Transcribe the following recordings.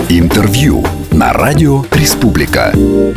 Интервью на радио Республика.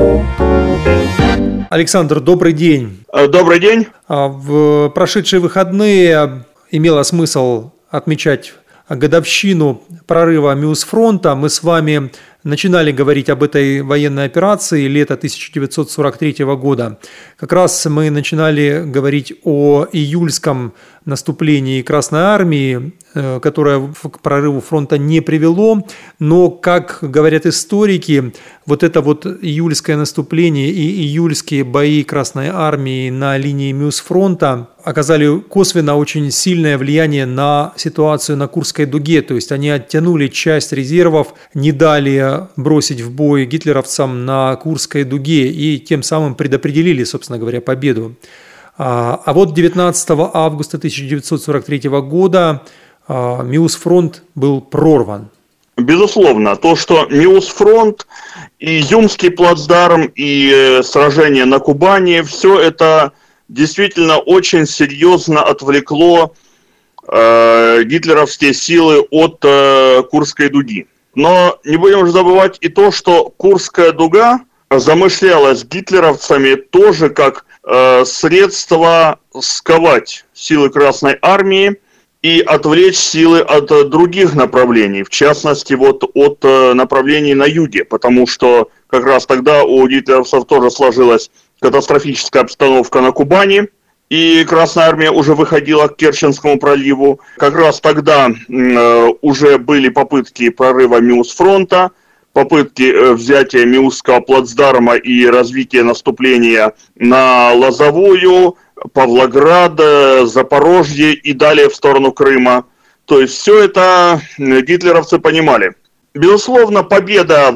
Александр, добрый день. Добрый день. В прошедшие выходные имело смысл отмечать годовщину прорыва Миусфронта. Мы с вами начинали говорить об этой военной операции лета 1943 года. Как раз мы начинали говорить о июльском наступлении Красной Армии, которое к прорыву фронта не привело, но, как говорят историки, вот это вот июльское наступление и июльские бои Красной Армии на линии Миусфронта оказали косвенно очень сильное влияние на ситуацию на Курской дуге, то есть они оттянули часть резервов, не дали бросить в бой гитлеровцам на Курской дуге и тем самым предопределили, собственно говоря, победу. А вот 19 августа 1943 года Миусфронт был прорван. Безусловно, то, что Миусфронт, и Изюмский плацдарм, и сражение на Кубани, все это действительно очень серьезно отвлекло гитлеровские силы от Курской дуги. Но не будем же забывать и то, что Курская дуга замышлялась гитлеровцами тоже как средство сковать силы Красной Армии и отвлечь силы от других направлений, в частности вот от направлений на юге, потому что как раз тогда у гитлеровцев тоже сложилась катастрофическая обстановка на Кубани, и Красная Армия уже выходила к Керченскому проливу. Как раз тогда уже были попытки прорыва Миусфронта, попытки взятия Миусского плацдарма и развития наступления на Лозовую, Павлоград, Запорожье и далее в сторону Крыма. То есть все это гитлеровцы понимали. Безусловно, победа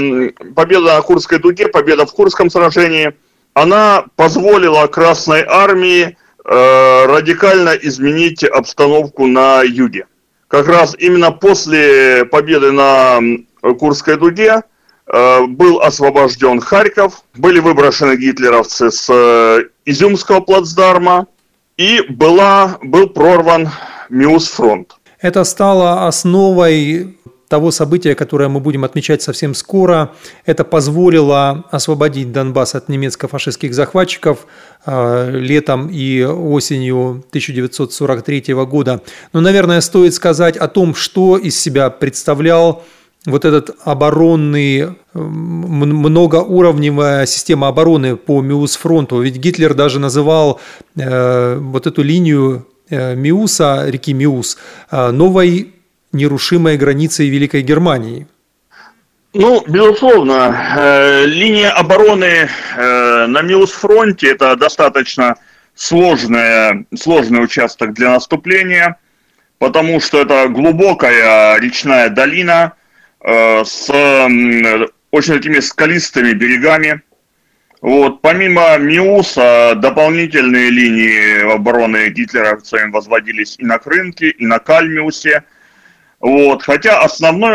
на Курской дуге, победа в Курском сражении, она позволила Красной Армии радикально изменить обстановку на юге. Как раз именно после победы на Курской дуге был освобожден Харьков, были выброшены гитлеровцы с Изюмского плацдарма и был прорван Миусфронт. Это стало основой того события, которое мы будем отмечать совсем скоро. Это позволило освободить Донбасс от немецко-фашистских захватчиков летом и осенью 1943 года. Но, наверное, стоит сказать о том, что из себя представлял вот этот оборонный, многоуровневая система обороны по Миусфронту. Ведь Гитлер даже называл вот эту линию Миуса, реки Миус, новой нерушимой границей Великой Германии. Ну, безусловно, линия обороны на Миусфронте – это достаточно сложный участок для наступления, потому что это глубокая речная долина с очень такими скалистыми берегами. Вот. Помимо Миуса, дополнительные линии обороны гитлеровцами возводились и на Крынке, и на Кальмиусе. Вот. Хотя основной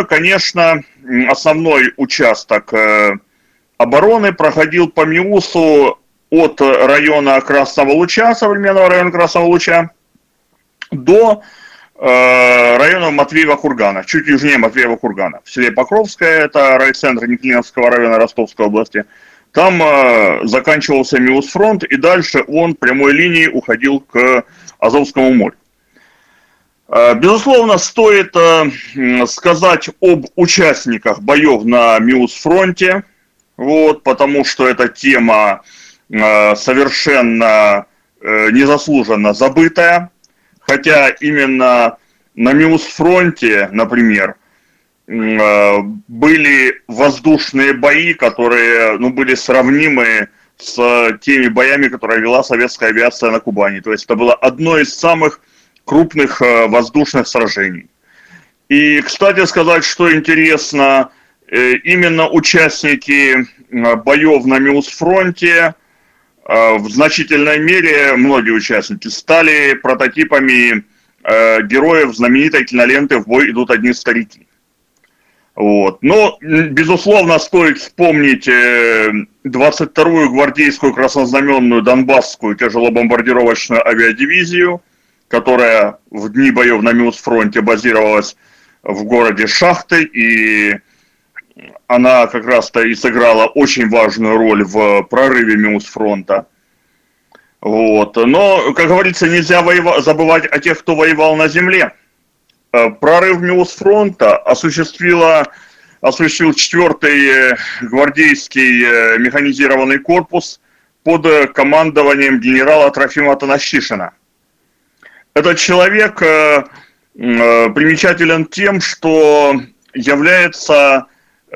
участок обороны проходил по Миусу от района Красного Луча, современного района Красного Луча, до района Матвеева кургана, чуть южнее Матвеева кургана. В селе Покровское, это райцентр Неклиновского района Ростовской области. Там заканчивался Миусфронт, и дальше он прямой линией уходил к Азовскому морю. Безусловно, стоит сказать об участниках боев на Миусфронте, вот, потому что эта тема совершенно незаслуженно забытая, хотя именно на Миусфронте, например, были воздушные бои, которые были сравнимы с теми боями, которые вела советская авиация на Кубани. То есть это было одно из самых крупных воздушных сражений. И, кстати сказать, что интересно, именно участники боев на Миусфронте в значительной мере, многие участники, стали прототипами героев знаменитой киноленты «В бой идут одни старики». Вот. Но, безусловно, стоит вспомнить 22-ю гвардейскую краснознаменную Донбасскую тяжелобомбардировочную авиадивизию, которая в дни боев на Миусфронте базировалась в городе Шахты и она как раз-то и сыграла очень важную роль в прорыве Мюсфронта. Вот. Но, как говорится, нельзя забывать о тех, кто воевал на земле. Прорыв Мюсфронта осуществил 4-й гвардейский механизированный корпус под командованием генерала Трофима Танащишина. Этот человек примечателен тем, что является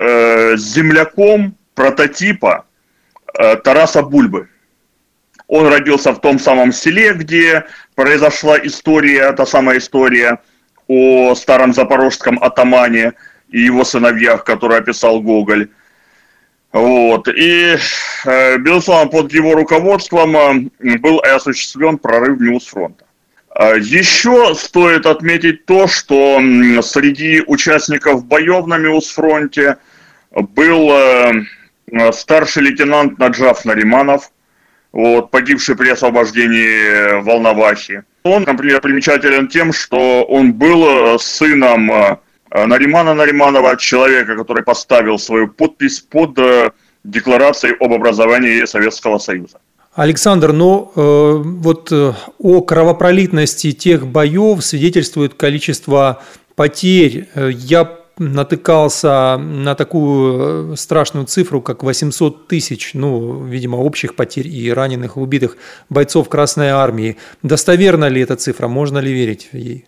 земляком прототипа Тараса Бульбы. Он родился в том самом селе, где произошла история, та самая история о старом запорожском атамане и его сыновьях, который описал Гоголь. Вот. И, безусловно, под его руководством был осуществлен прорыв Мюсфронта. Еще стоит отметить то, что среди участников боев на Мюсфронте был старший лейтенант Наджаф Нариманов, вот, погибший при освобождении Волновахи. Он, например, примечателен тем, что он был сыном Наримана Нариманова, человека, который поставил свою подпись под декларацией об образовании Советского Союза. Александр, вот о кровопролитности тех боев свидетельствует количество потерь. Я натыкался на такую страшную цифру, как 800 тысяч, видимо, общих потерь и раненых, и убитых бойцов Красной Армии. Достоверна ли эта цифра? Можно ли верить ей?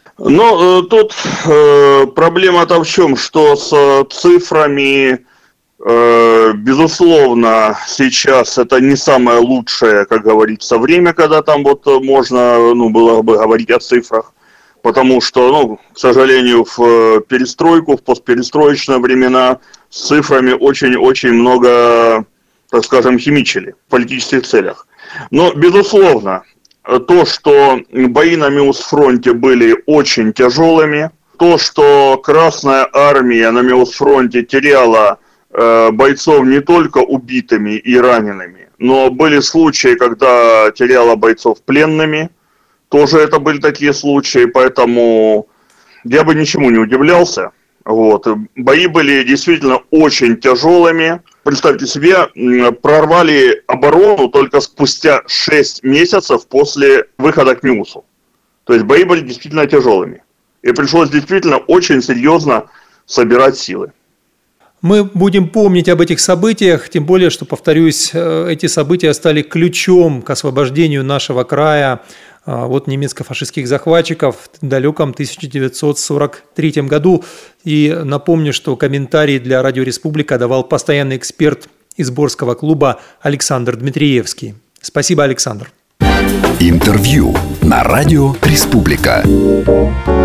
Тут проблема-то в чем, что с цифрами, безусловно, сейчас это не самое лучшее, как говорится, время, когда там вот можно, было бы говорить о цифрах. Потому что, к сожалению, в перестройку, в постперестроечные времена с цифрами очень-очень много, так скажем, химичили в политических целях. Но, безусловно, то, что бои на Мюсфронте были очень тяжелыми, то, что Красная Армия на Мюсфронте теряла бойцов не только убитыми и ранеными, но были случаи, когда теряла бойцов пленными. Тоже это были такие случаи, поэтому я бы ничему не удивлялся. Вот. Бои были действительно очень тяжелыми. Представьте себе, прорвали оборону только спустя 6 месяцев после выхода к Мюсу. То есть бои были действительно тяжелыми. И пришлось действительно очень серьезно собирать силы. Мы будем помнить об этих событиях, тем более, что, повторюсь, эти события стали ключом к освобождению нашего края от немецко-фашистских захватчиков в далеком 1943 году. И напомню, что комментарий для Радио Республика давал постоянный эксперт из Борского клуба Александр Дмитриевский. Спасибо, Александр. Интервью на Радио Республика.